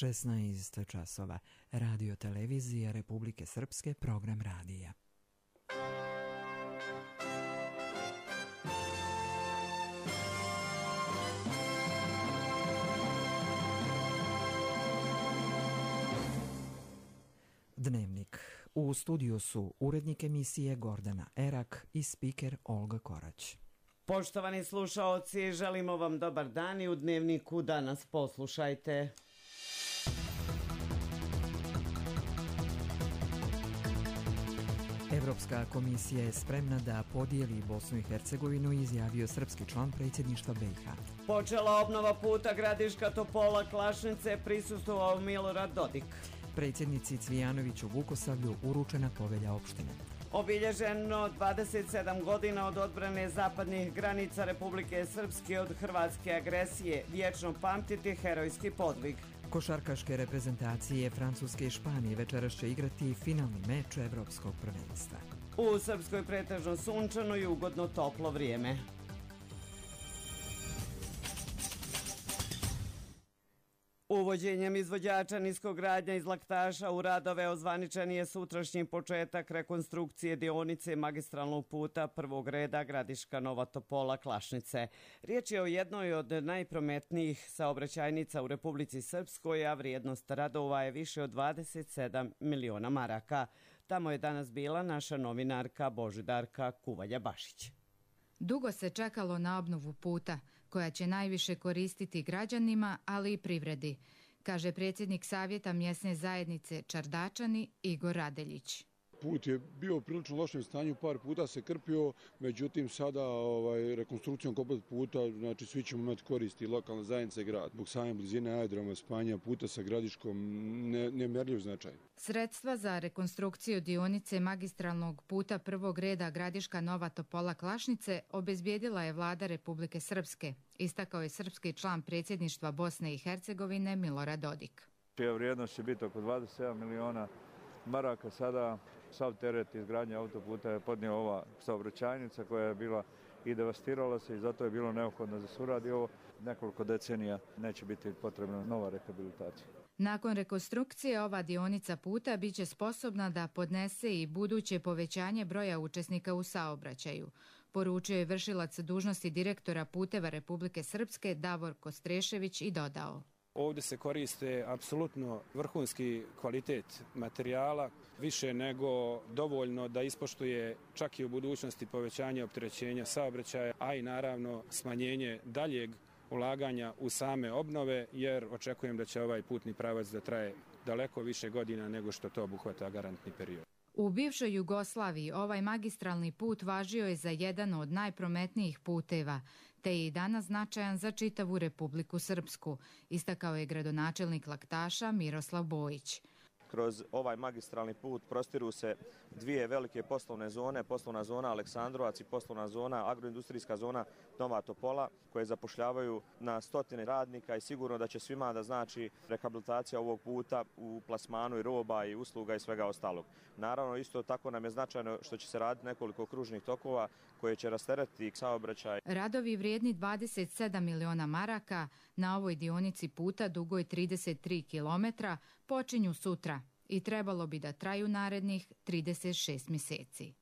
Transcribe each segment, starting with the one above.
16 časova. Radio televizija Republike Srpske, program radija. Dnevnik. U studiju su urednik emisije Gordana Erak i spiker Olga Korać. Poštovani slušaoci, želimo vam dobar dan i u Dnevniku danas poslušajte. Evropska komisija je spremna da podijeli Bosnu i Hercegovinu, izjavio srpski član predsjedništva BiH. Počela obnova puta Gradiška Topola Klašnice, prisustvovao Milorad Dodik. Predsjednici Cvijanović u Vukosavlju uručena povelja opštine. Obilježeno 27 godina od odbrane zapadnih granica Republike Srpske od hrvatske agresije, vječno pamtiti herojski podvig. Košarkaške reprezentacije Francuske i Španije večeras će igrati finalni meč Evropskog prvenstva. U Srpskoj pretežno sunčano i ugodno toplo vrijeme. Uvođenjem izvođača niskogradnja iz Laktaša u radove ozvaničen je sutrašnji početak rekonstrukcije dionice magistralnog puta prvog reda Gradiška Nova Topola Klašnice. Riječ je o jednoj od najprometnijih saobraćajnica u Republici Srpskoj, a vrijednost radova je više od 27 miliona maraka. Tamo je danas bila naša novinarka Božidarka Kuvalja-Bašić. Dugo se čekalo na obnovu puta, koja će najviše koristiti građanima, ali i privredi, kaže predsjednik Savjeta mjesne zajednice Čardačani Igor Radeljić. Put je bio u prilično lošem stanju, par puta se krpio, međutim sada rekonstrukcijom komplet puta, znači svi ćemo imati koristi, lokalna zajednica i grad. Zbog same blizine aerodroma, spajanja puta sa Gradiškom, nemjerljiv značaj. Sredstva za rekonstrukciju dionice magistralnog puta prvog reda Gradiška Nova Topola Klašnice obezbijedila je vlada Republike Srpske, istakao je srpski član predsjedništva Bosne i Hercegovine Milorad Dodik. Vrijednost će biti oko 27 miliona maraka. Sada sav teret izgradnje autoputa je podnio ova saobraćajnica koja je bila i devastirala se i zato je bilo neophodno da se uradi ovo. Nekoliko decenija neće biti potrebna nova rehabilitacija. Nakon rekonstrukcije ova dionica puta bit će sposobna da podnese i buduće povećanje broja učesnika u saobraćaju, poručio je vršilac dužnosti direktora puteva Republike Srpske Davor Kostrešević i dodao. Ovdje se koriste apsolutno vrhunski kvalitet materijala, više nego dovoljno da ispoštuje čak i u budućnosti povećanje opterećenja saobraćaja, a i naravno smanjenje daljeg ulaganja u same obnove, jer očekujem da će ovaj putni pravac da traje daleko više godina nego što to obuhvata garantni period. U bivšoj Jugoslaviji ovaj magistralni put važio je za jedan od najprometnijih puteva, te je i danas značajan za čitavu Republiku Srpsku, istakao je gradonačelnik Laktaša Miroslav Bojić. Kroz ovaj magistralni put prostiru se dvije velike poslovne zone, poslovna zona Aleksandrovac i poslovna zona, agroindustrijska zona Nova Topola, koje zapošljavaju na stotine radnika i sigurno da će svima da znači rehabilitacija ovog puta u plasmanu i roba i usluga i svega ostalog. Naravno, isto tako nam je značajno što će se raditi nekoliko kružnih tokova koje će rasteretiti saobraćaj. Radovi vrijedni 27 miliona maraka na ovoj dionici puta dugoj 33 km počinju sutra i trebalo bi da traju narednih 36 mjeseci.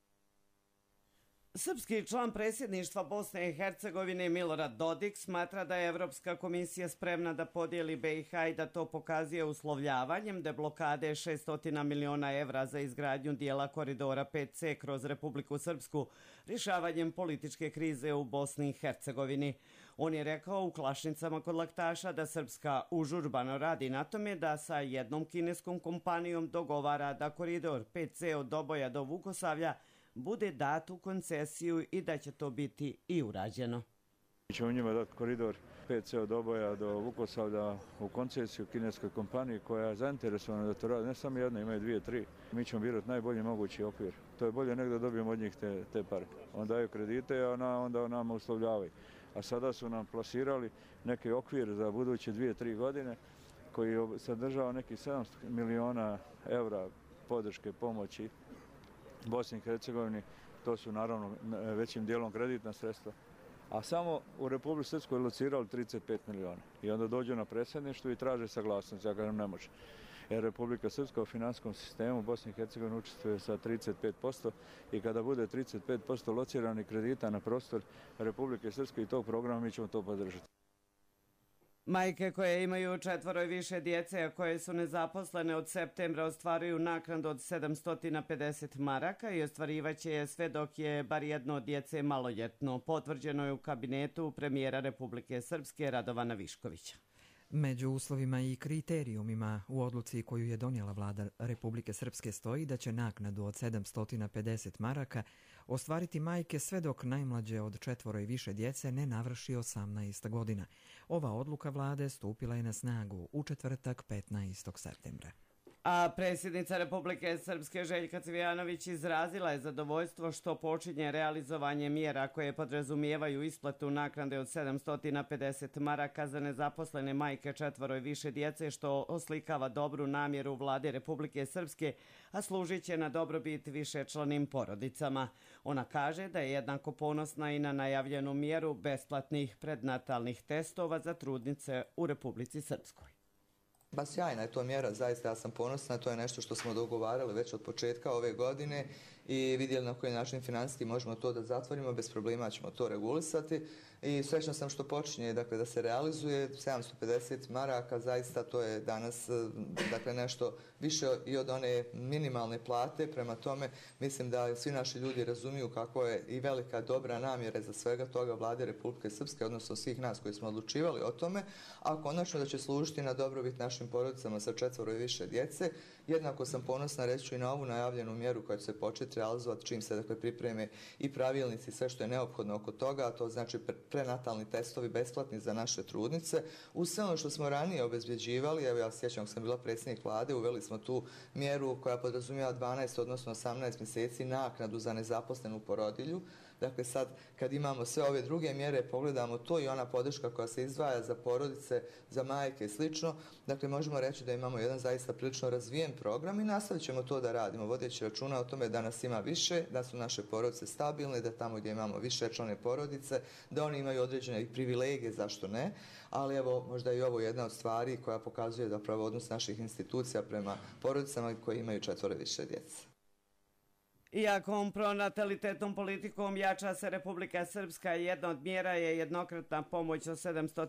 Srpski član predsjedništva Bosne i Hercegovine Milorad Dodik smatra da je Evropska komisija spremna da podijeli BiH i da to pokazuje uslovljavanjem deblokade 600 miliona evra za izgradnju dijela koridora 5C kroz Republiku Srpsku, rješavanjem političke krize u Bosni i Hercegovini. On je rekao u Klašnicama kod Laktaša da Srpska užurbano radi na tome da sa jednom kineskom kompanijom dogovara da koridor 5C od Doboja do Vukosavlja bude dat u koncesiju i da će to biti i urađeno. Mi ćemo njima dati koridor 5C od Doboja do Vukosavlja u koncesiju kineskoj kompaniji koja je zainteresovana da to radi. Ne samo jedna, imaju 2-3. Mi ćemo birati najbolji mogući okvir. To je bolje nego da dobijemo od njih te pare. On daju kredite, a onda nama uslovljavaju. A sada su nam plasirali neki okvir za buduće 2-3 godine koji je sadržao neki 700 miliona evra podrške pomoći Bosni i Hercegovini. To su naravno većim dijelom kreditna sredstva A samo u Republici Srpskoj locirali 35 milijuna. I onda dođu na predsjedništvo i traže saglasnost, ja kažem ne može. Jer Republika Srpska u financijskom sistemu Bosne i Hercegovine učestvuje sa 35% i kada bude 35% lociranih kredita na prostor Republike Srpske i tog programa mi ćemo to podržati. Majke koje imaju 4 i više djece, a koje su nezaposlene od septembra ostvaruju naknadu od 750 maraka i ostvarivaće je sve dok je bar jedno od djece maloljetno. Potvrđeno je u kabinetu premijera Republike Srpske Radovana Viškovića. Među uslovima i kriterijumima u odluci koju je donijela vlada Republike Srpske stoji da će naknadu od 750 maraka ostvariti majke sve dok najmlađe od 4 i više djece ne navrši 18 godina. Ova odluka vlade stupila je na snagu u četvrtak 15. septembra. A predsjednica Republike Srpske Željka Cvijanović izrazila je zadovoljstvo što počinje realizovanje mjera koje podrazumijevaju isplatu naknade od 750 maraka za nezaposlene majke 4 i više djece, što oslikava dobru namjeru vlade Republike Srpske, a služit će na dobrobit višečlanim porodicama. Ona kaže da je jednako ponosna i na najavljenu mjeru besplatnih prednatalnih testova za trudnice u Republici Srpskoj. Ba sjajna je to mjera, zaista ja sam ponosna, to je nešto što smo dogovarali već od početka ove godine i vidjeli na koji način financijski možemo to da zatvorimo, bez problema ćemo to regulisati i srećna sam što počinje da se realizuje 750 maraka, zaista to je danas nešto više i od one minimalne plate, prema tome mislim da svi naši ljudi razumiju kako je i velika dobra namjera za svega toga vlade Republike Srpske, odnosno svih nas koji smo odlučivali o tome, a konačno da će služiti na dobrobit našim porodicama sa 4 i više djece. Jednako sam ponosna reći i na ovu najavljenu mjeru koja će se početi realizovati čim se pripreme i pravilnici, sve što je neophodno oko toga, a to znači prenatalni testovi besplatni za naše trudnice. Uz sve ono što smo ranije obezbjeđivali, evo ja sjećam kad sam bila predsjednik vlade, uveli smo tu mjeru koja podrazumijeva 12, odnosno 18 mjeseci naknadu za nezaposlenu porodilju. Dakle, sad kad imamo sve ove druge mjere, pogledamo to i ona podrška koja se izdvaja za porodice, za majke i slično, dakle možemo reći da imamo jedan zaista prilično razvijen program i nastavit ćemo to da radimo, vodeći računa o tome da nas ima više, da su naše porodice stabilne, da tamo gdje imamo višečlane porodice, da oni imaju određene privilegije, zašto ne, ali evo možda i ovo jedna od stvari koja pokazuje zapravo odnos naših institucija prema porodicama koji imaju 4 i više djece. Iako pronatalitetnom politikom jača se Republika Srpska, jedna od mjera je jednokratna pomoć od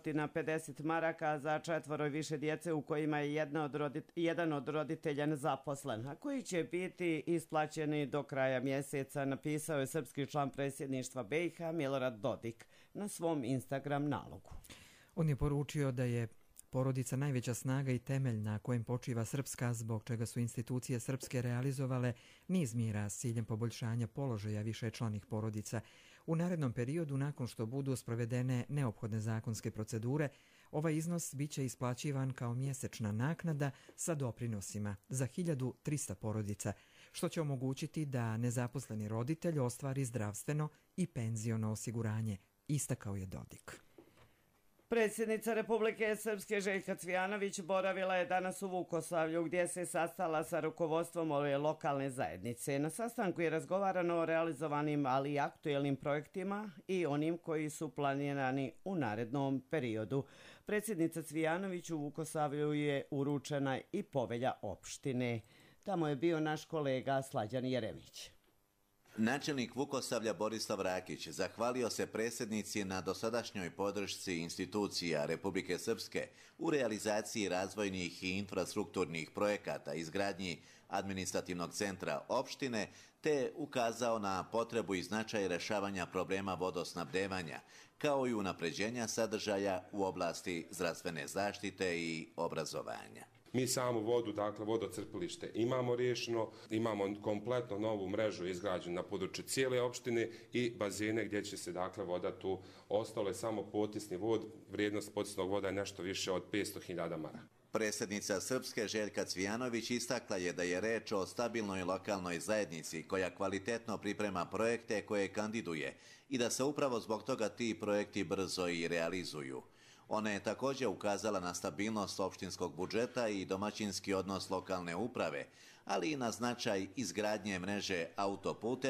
750 maraka za 4 i više djece u kojima je jedan od roditelja nezaposlen, a koji će biti isplaćeni do kraja mjeseca, napisao je srpski član predsjedništva BiH Milorad Dodik na svom Instagram nalogu. On je poručio da je porodica najveća snaga i temelj na kojem počiva Srpska, zbog čega su institucije Srpske realizovale niz mjera s ciljem poboljšanja položaja višečlanih porodica. U narednom periodu, nakon što budu sprovedene neophodne zakonske procedure, ovaj iznos biće isplaćivan kao mjesečna naknada sa doprinosima za 1300 porodica, što će omogućiti da nezaposleni roditelj ostvari zdravstveno i penziono osiguranje, istakao je Dodik. Predsjednica Republike Srpske Željka Cvijanović boravila je danas u Vukosavlju gdje se sastala sa rukovodstvom ove lokalne zajednice. Na sastanku je razgovarano o realizovanim, ali i aktuelnim projektima i onim koji su planirani u narednom periodu. Predsjednica Cvijanović u Vukosavlju je uručena i povelja opštine. Tamo je bio naš kolega Slađan Jeremić. Načelnik Vukosavlja Borislav Rakić zahvalio se predsjednici na dosadašnjoj podršci institucija Republike Srpske u realizaciji razvojnih i infrastrukturnih projekata izgradnji administrativnog centra opštine, te ukazao na potrebu i značaj rješavanja problema vodosnabdevanja, kao i unapređenja sadržaja u oblasti zdravstvene zaštite i obrazovanja. Mi samu vodu, dakle vodocrpilište imamo riješeno, imamo kompletno novu mrežu izgrađenu na području cijele opštine i bazene gdje će se dakle voda tu, ostalo je samo potisni vod, vrijednost potisnog voda je nešto više od 500.000 maraka. Predsjednica Srpske Željka Cvijanović istakla je da je reč o stabilnoj lokalnoj zajednici koja kvalitetno priprema projekte koje kandiduje i da se upravo zbog toga ti projekti brzo i realizuju. Ona je također ukazala na stabilnost opštinskog budžeta i domaćinski odnos lokalne uprave, ali i na značaj izgradnje mreže autoputeva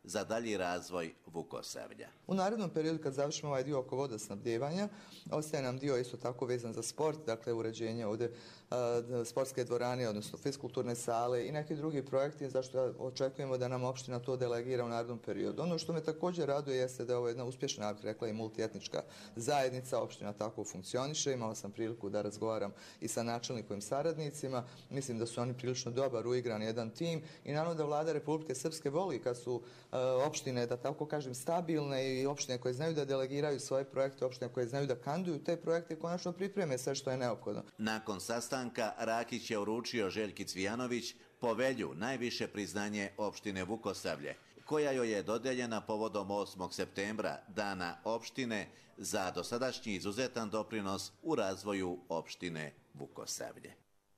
za dalji razvoj Vukosavlja. U narednom periodu kad završimo ovaj dio oko vodosnabdijevanja, ostaje nam dio isto tako vezan za sport, dakle uređenje ovdje sportske dvorane, odnosno fiskulturne sale i neki drugi projekti zašto očekujemo da nam opština to delegira u narednom periodu. Ono što me također raduje jeste da je ovo jedna uspješna, ja bih rekla, i multietnička zajednica, opština tako funkcioniše. Imao sam priliku da razgovaram i sa načelnikovim saradnicima. Mislim da su oni prilično dobar, uigran jedan tim i naravno da vlada Republike Srpske voli kad su opštine, da tako kažem, stabilne i opštine koje znaju da delegiraju svoje projekte, opštine koje znaju da kanduju te projekte i konačno pripreme sve što je neophodno. Nakon sastanka Rakić je uručio Željki Cvijanović povelju, najviše priznanje opštine Vukosavlje, koja joj je dodeljena povodom 8. septembra, dana opštine, za dosadašnji izuzetan doprinos u razvoju opštine Vukosavlje.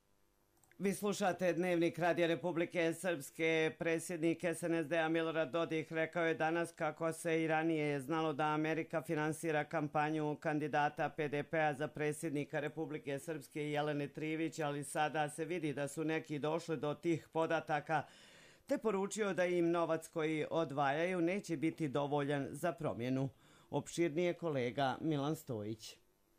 Vi slušate Dnevnik Radija Republike Srpske. Predsjednik SNSD-a Milorad Dodik rekao je danas kako se i ranije znalo da Amerika finansira kampanju kandidata PDP-a za predsjednika Republike Srpske Jelene Trivić, ali sada se vidi da su neki došli do tih podataka, te poručio da im novac koji odvajaju neće biti dovoljan za promjenu. Opširnije kolega Milan Stojić.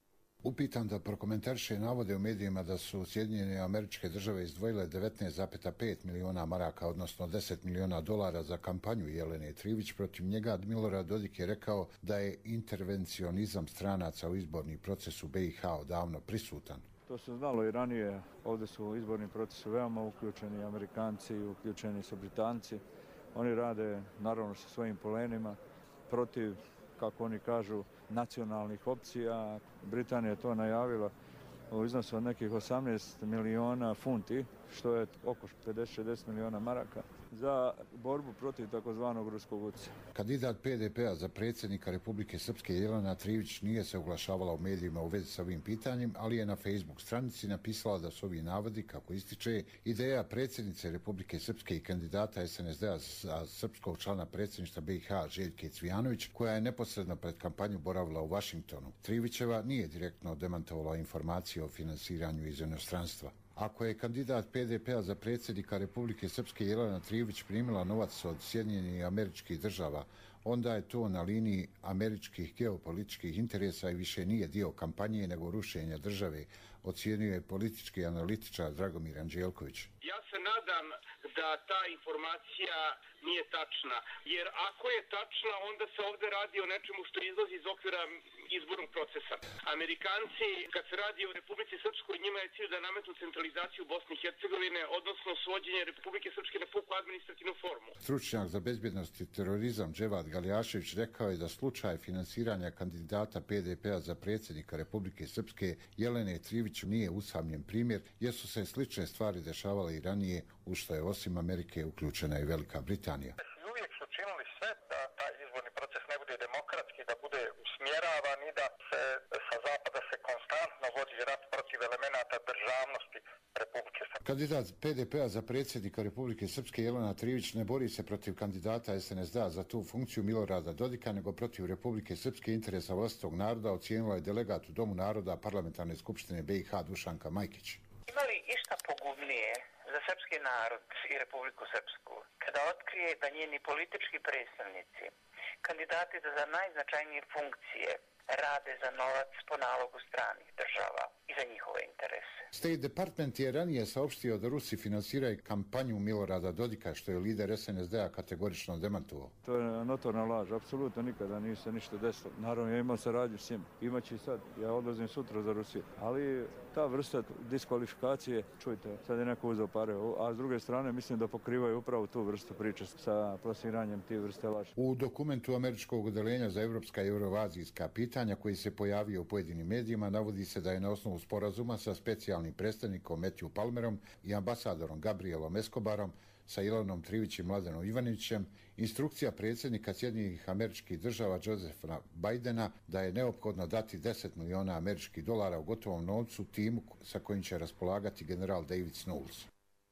Upitan da prokomentariše navode u medijima da su Sjedinjene Američke Države izdvojile 19,5 miliona maraka, odnosno 10 miliona dolara za kampanju Jelene Trivić protiv njega, Milorad Dodik je rekao da je intervencionizam stranaca u izborni proces u BiH odavno prisutan. To se znalo i ranije. Ovdje su u izborni proces veoma uključeni Amerikanci, uključeni su Britanci. Oni rade naravno sa svojim polenima protiv, kako oni kažu, nacionalnih opcija. Britanija je to najavila u iznosu od nekih 18 miliona funti, što je oko 50-60 miliona maraka, za borbu protiv takozvanog ruskog utjecaja. Kandidat PDP-a za predsjednika Republike Srpske Jelena Trivić nije se oglašavala u medijima u vezi sa ovim pitanjem, ali je na Facebook stranici napisala da su ovi navodi, kako ističe, ideja predsjednice Republike Srpske i kandidata SNSD-a za srpskog člana predsjedništva BiH Željke Cvijanović, koja je neposredno pred kampanju boravila u Vašingtonu. Trivićeva nije direktno demantovala informacije o finansiranju iz inostranstva. Ako je kandidat PDP-a za predsjednika Republike Srpske Jelena Trivić primila novac od Sjedinjenih Američkih Država, onda je to na liniji američkih geopolitičkih interesa i više nije dio kampanje nego rušenja države, ocjenjuje politički analitičar Dragomir Anđelković. Ja se nadam da ta informacija nije tačna, jer ako je tačna, onda se ovdje radi o nečemu što izlazi iz okvira izbornog procesa. Amerikanci, kad se radi o Republici Srpskoj, njima je cilj da nametnu centralizaciju Bosne i Hercegovine, odnosno svođenje Republike Srpske na puku administrativnu formu. Stručnjak za bezbjednost i terorizam Dževad Galjašević rekao je da slučaj finansiranja kandidata PDP-a za predsjednika Republike Srpske Jelene Trivić nije usamljen primjer, jer su se slične stvari dešavale i ranije, u što je osim Amerike uključena i Velika Britanija. Uvijek su činili sve da taj izborni proces ne bude demokratski, da bude usmjeravan i da se sa zapada se konstantno vodi rat protiv elemenata državnosti Republike Srpske. Kandidat PDP-a za predsjednika Republike Srpske Jelena Trivić ne bori se protiv kandidata SNSD-a za tu funkciju Milorada Dodika, nego protiv Republike Srpske interesa vlastitog naroda, ocijenila je delegat u Domu naroda Parlamentarne skupštine BiH Dušanka Majkić. Ima li išta pogubnije za srpski narod i Republiku Srpsku kada otkrije da njeni politički predstavnici, kandidati za najznačajnije funkcije, rade za novac po nalogu stranih država i za njihove interese? State Department je ranije saopštio da Rusi finansiraju kampanju Milorada Dodika, što je lider SNSD-a kategorično demantovao. To je notorna laž, apsolutno nikada nije se ništa desilo. Naravno, ja imam saradnju s njim, imaći i sad, ja odlazim sutra za Rusiju, ali ta vrsta diskvalifikacije, čujte, sad je neko uzeo pare, a s druge strane mislim da pokrivaju upravo tu vrstu priče sa plasiranjem tih vrste laži. U dokumentu Američkog odeljenja za evropska i eurovazijska pitanja koji se pojavio u pojedinim medijima navodi se da je na osnovu sporazuma sa specijalnim predstavnikom Matthew Palmerom i ambasadorom Gabrielom Escobarom sa Jelenom Trivić i Mladenom Ivanićem instrukcija predsjednika Sjedinjenih Američkih Država Josepha Bidena da je neophodno dati 10 miliona američkih dolara u gotovom novcu timu sa kojim će raspolagati general David Knowles.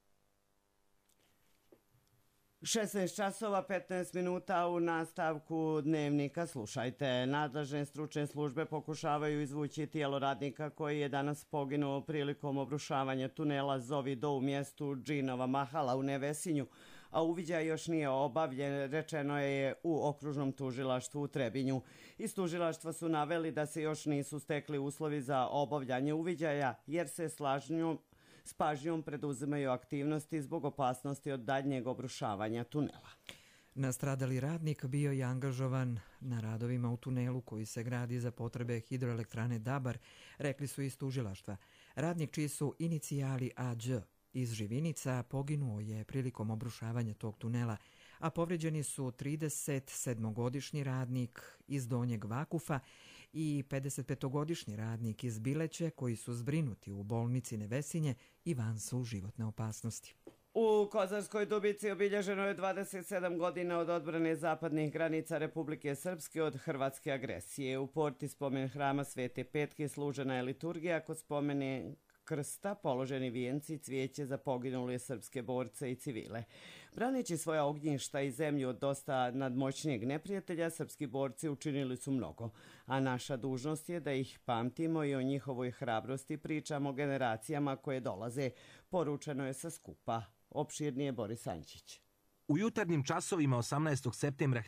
16 časova 15 minuta u nastavku Dnevnika. Slušajte, nadležne stručne službe pokušavaju izvući tijelo radnika koji je danas poginuo prilikom obrušavanja tunela Zovi Do u mjestu Džinova Mahala u Nevesinju. a uviđaj još nije obavljen, rečeno je u okružnom tužilaštvu u Trebinju. Iz tužilaštva su naveli da se još nisu stekli uslovi za obavljanje uviđaja, jer se s pažnjom preduzimaju aktivnosti zbog opasnosti od daljnjeg obrušavanja tunela. Nastradali radnik bio je angažovan na radovima u tunelu koji se gradi za potrebe hidroelektrane Dabar, rekli su iz tužilaštva. Radnik čiji su inicijali Ađ iz Živinica poginuo je prilikom obrušavanja tog tunela, a povređeni su 37-godišnji radnik iz Donjeg Vakufa i 55-godišnji radnik iz Bileće koji su zbrinuti u bolnici Nevesinje i van su životne opasnosti. U Kozarskoj Dubici obilježeno je 27 godina od odbrane zapadnih granica Republike Srpske od hrvatske agresije. U porti spomen hrama Svete Petke služena je liturgija kod spomene krsta, položeni vijenci i cvijeće za poginule srpske borce i civile. Braneći svoja ognjišta i zemlju od dosta nadmoćnijeg neprijatelja, srpski borci učinili su mnogo, a naša dužnost je da ih pamtimo i o njihovoj hrabrosti pričamo generacijama koje dolaze, poručeno je sa skupa. Opširnije Boris Ančić. U jutarnjim časovima 18. septembra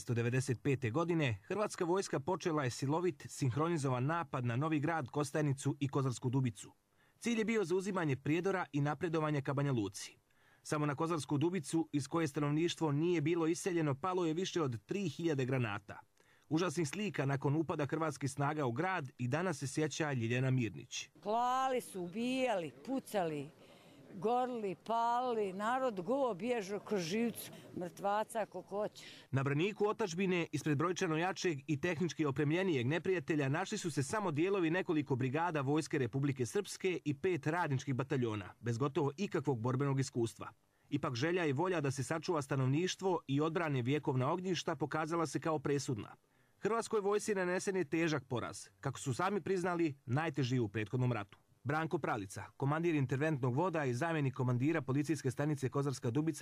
1995. godine hrvatska vojska počela je silovit, sinhronizovan napad na Novi Grad, Kostajnicu i Kozarsku Dubicu. Cilj je bio zauzimanje Prijedora i napredovanje ka Banja Luci. Samo na Kozarsku Dubicu, iz koje stanovništvo nije bilo iseljeno, palo je više od 3000 granata. Užasnih slika nakon upada hrvatskih snaga u grad i danas se sjeća Ljiljana Mirnić. Klali su, ubijali, pucali, gorili, palili, narod go bježao kroz živcu, mrtvaca koliko hoćeš. Na braniku otadžbine, ispred brojčano jačeg i tehnički opremljenijeg neprijatelja, našli su se samo dijelovi nekoliko brigada Vojske Republike Srpske i 5 radničkih bataljona, bez gotovo ikakvog borbenog iskustva. Ipak želja i volja da se sačuva stanovništvo i odbrane vjekovna ognjišta pokazala se kao presudna. Hrvatskoj vojsci nanesen je težak poraz, kako su sami priznali, najteži u prethodnom ratu. Branko Pralica, komandir interventnog voda i zamjenik komandira policijske stanice Kozarska Dubica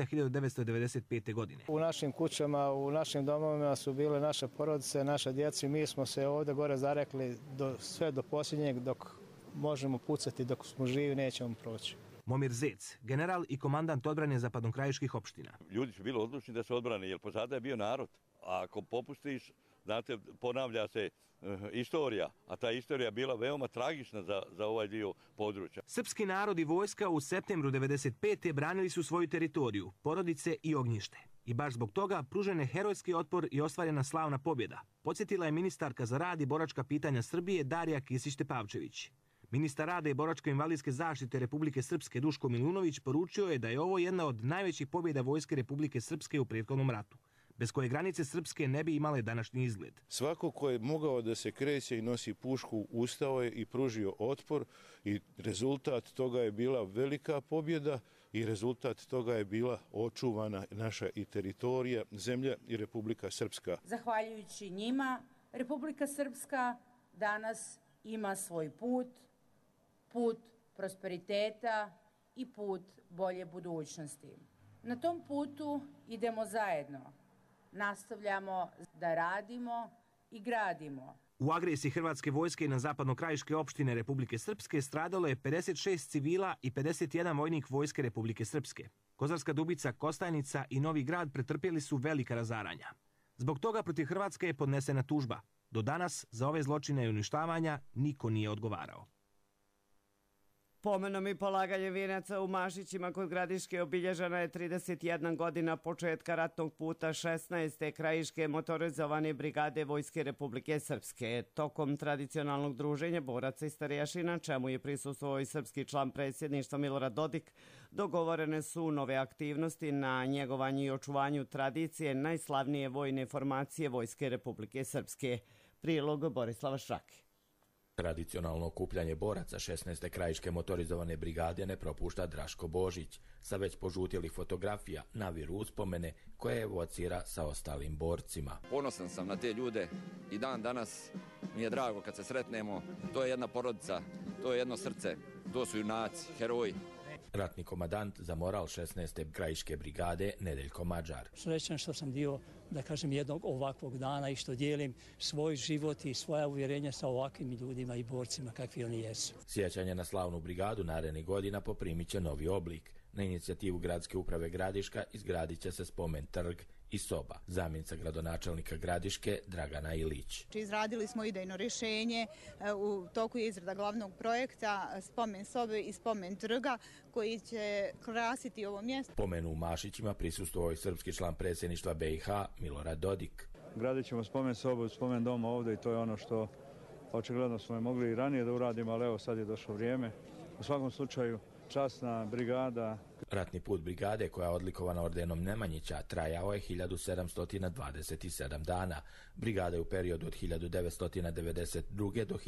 1995. godine. U našim kućama, u našim domovima su bile naše porodice, naša djeca i mi smo se ovdje gore zarekli sve do posljednjeg dok možemo pucati, dok smo živi nećemo proći. Momir Zec, general i komandant odbrane zapadnokrajiških opština. Ljudi su bili odlučni da se odbrane, jer pozada je bio narod. A ako popustiš, znate, ponavlja se istorija, a ta istorija bila veoma tragična za ovaj dio područja. Srpski narod i vojska u septembru 1995. branili su svoju teritoriju, porodice i ognjište. I baš zbog toga pružen je herojski otpor i ostvarena slavna pobjeda, podsjetila je ministarka za rad i boračka pitanja Srbije Darija Kisić-Tepavčević. Ministar rada i boračko-invalidske zaštite Republike Srpske Duško Milunović poručio je da je ovo jedna od najvećih pobjeda Vojske Republike Srpske u prethodnom ratu, bez koje granice Srpske ne bi imale današnji izgled. Svako ko je mogao da se kreće i nosi pušku, ustao je i pružio otpor i rezultat toga je bila velika pobjeda i rezultat toga je bila očuvana naša i teritorija, zemlja i Republika Srpska. Zahvaljujući njima, Republika Srpska danas ima svoj put, put prosperiteta i put bolje budućnosti. Na tom putu idemo zajedno. Nastavljamo da radimo i gradimo. U agresiji hrvatske vojske na zapadnokrajiške opštine Republike Srpske stradalo je 56 civila i 51 vojnik Vojske Republike Srpske. Kozarska Dubica, Kostajnica i Novi Grad pretrpjeli su velika razaranja. Zbog toga protiv Hrvatske je podnesena tužba. Do danas za ove zločine i uništavanja niko nije odgovarao. Pomenom i polaganjem vijenaca u Mašićima kod Gradiške obilježena je 31 godina početka ratnog puta 16. krajiške motorizovane brigade Vojske Republike Srpske. Tokom tradicionalnog druženja boraca i starješina, čemu je prisustvovao i srpski član predsjedništva Milorad Dodik, dogovorene su nove aktivnosti na njegovanju i očuvanju tradicije najslavnije vojne formacije Vojske Republike Srpske. Prilog Borislava Šrake. Tradicionalno okupljanje boraca 16. krajiške motorizovane brigade ne propušta Draško Božić sa već požutjelih fotografija na viru uspomene koje evocira sa ostalim borcima. Ponosan sam na te ljude i dan danas mi je drago kad se sretnemo. To je jedna porodica, to je jedno srce, to su junaci, heroji. Ratni komandant za moral 16. krajiške brigade Nedeljko Mađar. Srećan što sam dio, da kažem, jednog ovakvog dana i što dijelim svoj život i svoja uvjerenja sa ovakvim ljudima i borcima kakvi oni jesu. Sjećanje na slavnu brigadu narednih godina poprimit će novi oblik. Na inicijativu Gradske uprave Gradiška izgradit će se spomen trg i soba. Zamjenica gradonačelnika Gradiške Dragana Ilić. Izradili smo idejno rješenje, u toku je izrada glavnog projekta spomen sobe i spomen trga koji će krasiti ovo mjesto. Spomenu u Mašićima prisustvovao i srpski član predsjedništva BiH Milorad Dodik. Gradit ćemo spomen sobu, spomen doma ovdje i to je ono što očigledno smo mogli i ranije da uradimo, ali evo sad je došlo vrijeme. U svakom slučaju časna brigada. Ratni put brigade, koja je odlikovana ordenom Nemanjića, trajao je 1727 dana. Brigada je u periodu od 1992. do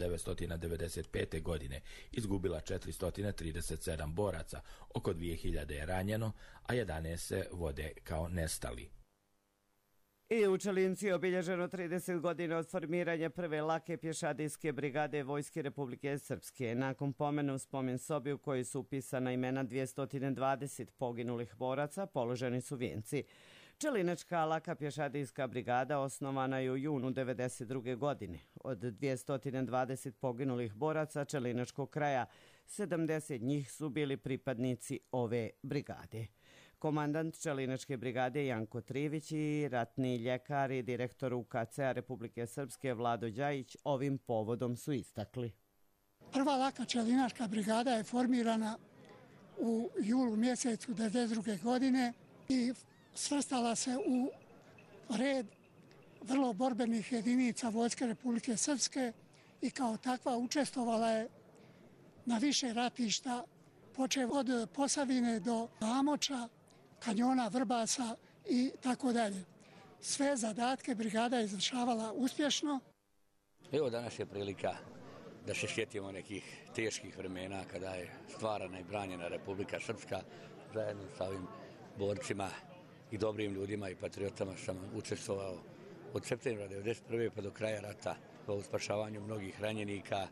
1995. godine izgubila 437 boraca, oko 2000 je ranjeno, a 11 se vode kao nestali. I u Čelinci je obilježeno 30 godina od formiranja prve lake pješadijske brigade Vojske Republike Srpske. Nakon pomena u spomen sobi u kojoj su upisana imena 220 poginulih boraca, položeni su vijenci. Čelinačka laka pješadijska brigada osnovana je u junu 1992. godine. Od 220 poginulih boraca Čelinačkog kraja, 70 njih su bili pripadnici ove brigade. Komandant Čelinačke brigade Janko Trivić i ratni ljekar i direktor UKC-a Republike Srpske Vlado Đajić ovim povodom su istakli. Prva laka Čelinačka brigada je formirana u julu mjesecu 1992. godine i svrstala se u red vrlo borbenih jedinica Vojske Republike Srpske i kao takva učestvovala je na više ratišta, počev od Posavine do Amoča, kanjona Vrbasa i tako dalje. Sve zadatke brigada je izvršavala uspješno. Evo danas je prilika da se sjetimo nekih teških vremena kada je stvarana i branjena Republika Srpska. Zajedno sa ovim borcima i dobrim ljudima i patriotama sam učestvovao od septembra 1991. pa do kraja rata u spašavanju mnogih ranjenika.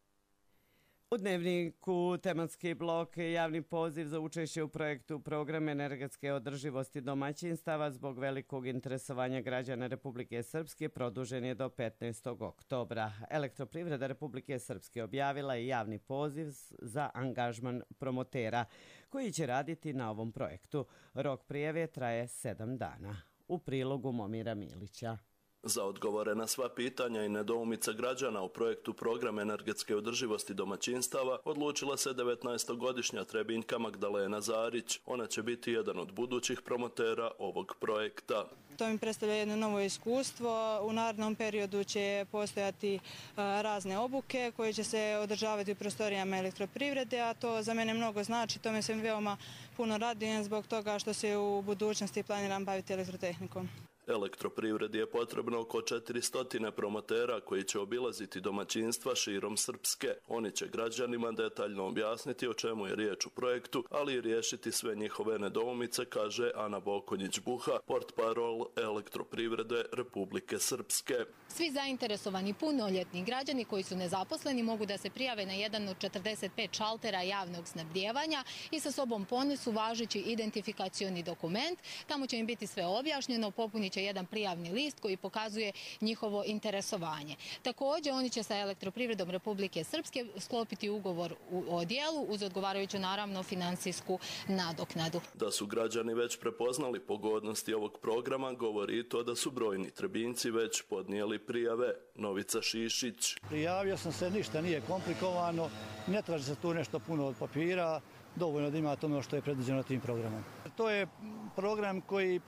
U Dnevniku tematski blok javni poziv za učešće u projektu Program energetske održivosti domaćinstava zbog velikog interesovanja građana Republike Srpske produžen je do 15. oktobra. Elektroprivreda Republike Srpske objavila je javni poziv za angažman promotera koji će raditi na ovom projektu. Rok prijave traje 7 dana. U prilogu Momira Milića. Za odgovore na sva pitanja i nedoumice građana u projektu Program energetske održivosti domaćinstava odlučila se 19-godišnja Trebinjka Magdalena Zarić. Ona će biti jedan od budućih promotera ovog projekta. To mi predstavlja jedno novo iskustvo. U narednom periodu će postojati razne obuke koje će se održavati u prostorijama elektroprivrede, a to za mene mnogo znači. To me se veoma puno radujem zbog toga što se u budućnosti planiram baviti elektrotehnikom. Elektroprivredi je potrebno oko 400 promotera koji će obilaziti domaćinstva širom Srpske. Oni će građanima detaljno objasniti o čemu je riječ u projektu, ali i riješiti sve njihove nedoumice, kaže Ana Bokonjić-Buha, portparol Elektroprivrede Republike Srpske. Svi zainteresovani punoljetni građani koji su nezaposleni mogu da se prijave na jedan od 45 šaltera javnog snabdijevanja i sa sobom ponesu važeći identifikacioni dokument. Tamo će im biti sve objašnjeno, popunit će jedan prijavni list koji pokazuje njihovo interesovanje. Također, oni će sa Elektroprivredom Republike Srpske sklopiti ugovor o djelu uz odgovarajuću, naravno, finansijsku nadoknadu. Da su građani već prepoznali pogodnosti ovog programa, govori i to da su brojni Trebinjci već podnijeli prijave. Novica Šišić. Prijavio sam se, ništa nije komplikovano, ne traži se tu nešto puno od papira, dovoljno da ima ono što je predviđeno tim programom. To je program koji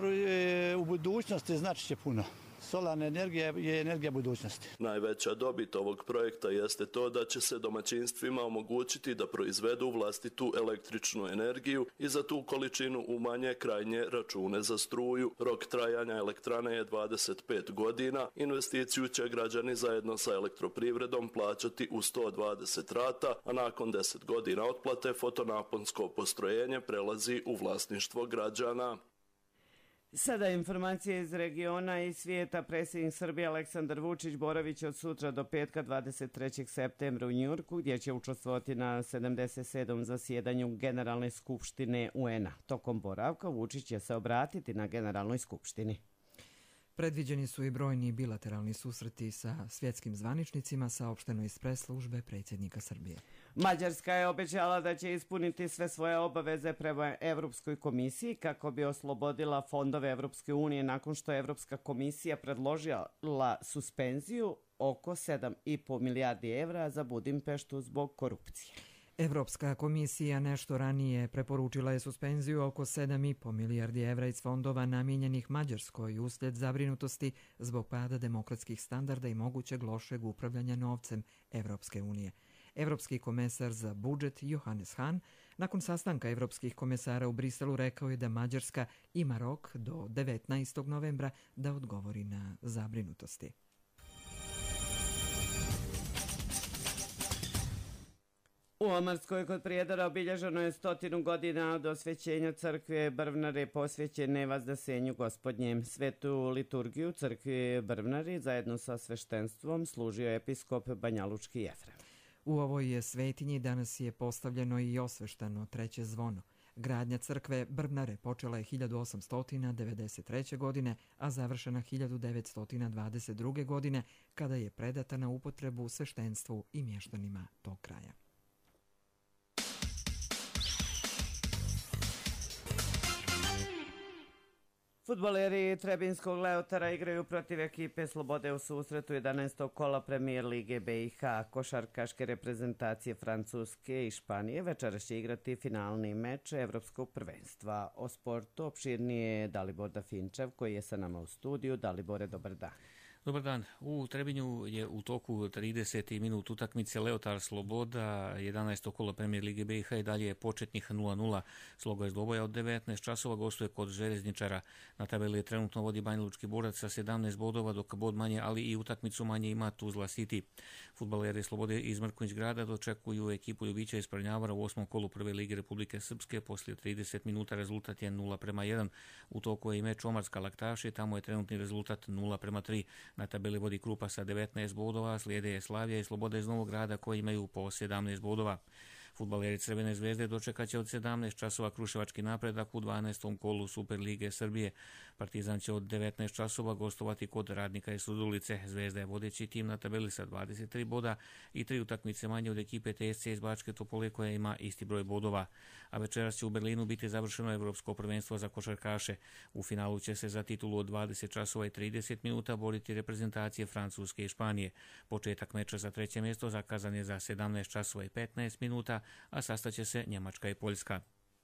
u budućnosti znači će puno. Solarna energija je energija budućnosti. Najveća dobit ovog projekta jeste to da će se domaćinstvima omogućiti da proizvedu vlastitu električnu energiju i za tu količinu umanje krajnje račune za struju. Rok trajanja elektrane je 25 godina. Investiciju će građani zajedno sa Elektroprivredom plaćati u 120 rata, a nakon 10 godina otplate fotonaponsko postrojenje prelazi u vlasništvo građana. Sada informacije iz regiona i svijeta. Predsjednik Srbije Aleksandar Vučić boravit će od sutra do petka 23. septembra u Njujorku, gdje će učestvovati na 77. zasjedanju Generalne skupštine UN-a. Tokom boravka Vučić će se obratiti na Generalnoj skupštini. Predviđeni su i brojni bilateralni susreti sa svjetskim zvaničnicima, saopšteno iz pres službe predsjednika Srbije. Mađarska je obećala da će ispuniti sve svoje obaveze prema Evropskoj komisiji kako bi oslobodila fondove Evropske unije nakon što je Evropska komisija predložila suspenziju oko 7,5 milijardi evra za Budimpeštu zbog korupcije. Evropska komisija nešto ranije preporučila je suspenziju oko 7,5 milijardi evra iz fondova namijenjenih Mađarskoj uslijed zabrinutosti zbog pada demokratskih standarda i mogućeg lošeg upravljanja novcem Evropske unije. Evropski komesar za budžet Johannes Hahn nakon sastanka evropskih komesara u Briselu rekao je da Mađarska ima rok do 19. novembra da odgovori na zabrinutosti. U Omarskoj kod Prijedora obilježeno je 100 godina od osvećenja crkve Brvnare posvećene Vazdasenju Gospodnjem. Svetu liturgiju crkve Brvnari zajedno sa sveštenstvom služio episkop Banjalučki Jefrem. U ovoj svetinji danas je postavljeno i osveštano treće zvono. Gradnja crkve Brvnare počela je 1893. godine, a završena 1922. godine, kada je predata na upotrebu sveštenstvu i mještanima tog kraja. Fudbaleri Trebinskog Leotara igraju protiv ekipe Slobode u susretu 11. kola Premier Lige BiH. Košarkaške reprezentacije Francuske i Španije večeras će igrati finalni meč Evropskog prvenstva. O sportu opširnije Dalibor Dafinčev koji je sa nama u studiju. Dalibore, dobar dan. Dobar dan. U Trebinju je u toku 30. minut utakmice Leotar Sloboda, 11. kolo Premier Lige BiH i dalje je početnih 0-0. Slogo je dvoboja od 19 časova, gostuje kod Željezničara. Na tabeli trenutno vodi Banjalučki Borac sa 17 bodova, dok bod manje, ali i utakmicu manje ima Tuzla City. Fudbaleri Slobode iz Mrkonjić grada dočekuju ekipu Ljubića iz Prnjavara u 8. kolu Prve Lige Republike Srpske. Poslije 30 minuta rezultat je 0-1. U toku je i meč Omarska Laktaši, tamo je trenutni rezultat 0-3. Na tabeli vodi Krupa sa 19 bodova, slijede je Slavija i Sloboda iz Novog Grada koji imaju po 17 bodova. Fudbaleri Crvene zvezde dočekat će od 17 časova Kruševački Napredak u 12. kolu Super Lige Srbije. Partizan će od 19 časova gostovati kod Radnika iz Surdulice. Zvezda je vodeći tim na tabeli sa 23 boda i 3 utakmice manje od ekipe TSC iz Bačke Topole koja ima isti broj bodova. A večeras će u Berlinu biti završeno Evropsko prvenstvo za košarkaše. U finalu će se za titulu od 20 časova i 30 minuta boriti reprezentacije Francuske i Španije. Početak meča za treće mjesto zakazan je za 17 časova i 15 minuta, a sastaće se Njemačka i Poljska.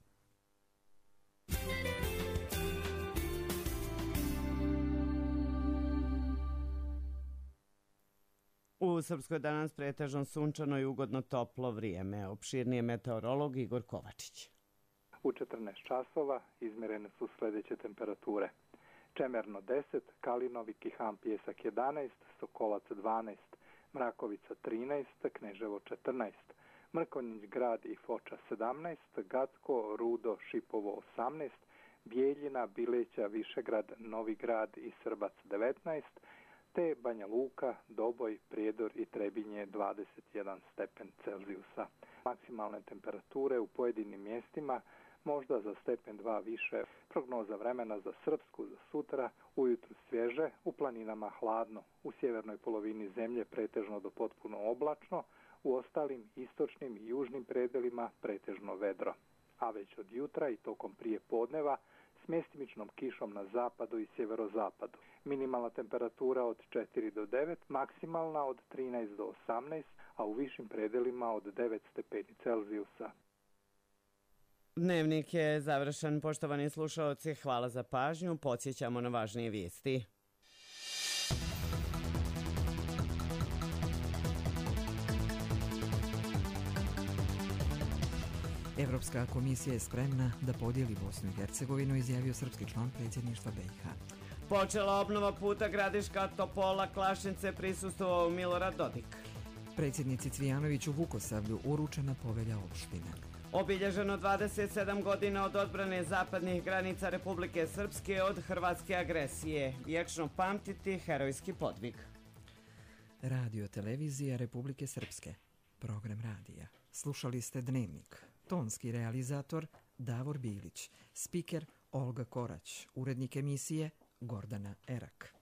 U Srpskoj danas pretežno sunčano i ugodno toplo vrijeme. Opširnije meteorolog Igor Kovačić. U 14 časova izmjerene su sljedeće temperature. Čemerno 10, Kalinovi, Kihan, Pjesak 11, Sokolac 12, Mrakovica 13, Kneževo 14, Mrkonjić grad i Foča 17, Gacko, Rudo, Šipovo 18, Bijeljina, Bileća, Višegrad, Novi grad i Srbac 19, te Banja Luka, Doboj, Prijedor i Trebinje 21 stepen Celzijusa. Maksimalne temperature u pojedinim mjestima možda za stepen 2 više. Prognoza vremena za Srpsku za sutra, ujutru svježe, u planinama hladno, u sjevernoj polovini zemlje pretežno do potpuno oblačno, u ostalim istočnim i južnim predelima pretežno vedro. A već od jutra i tokom prije podneva s mjestimičnom kišom na zapadu i sjeverozapadu. Minimalna temperatura od 4 do 9, maksimalna od 13 do 18, a u višim predelima od 9 stepeni Celzijusa. Dnevnik je završen, poštovani slušalci, hvala za pažnju, podsjećamo na važnije vijesti. Evropska komisija je spremna da podijeli Bosnu i Hercegovinu, izjavio srpski član predsjedništva BiH. Počela obnova puta Gradiška Topola Klašnice, prisustvovao Milorad Dodik. Predsjednici Cvijanović u Vukosavlju uručena povelja opštine. Obilježeno 27 godina od odbrane zapadnih granica Republike Srpske od hrvatske agresije. Vječno pamtiti herojski podvig. Radio televizija Republike Srpske. Program radija. Slušali ste Dnevnik. Tonski realizator Davor Bilić. Spiker Olga Korać. Urednik emisije Gordana Erak.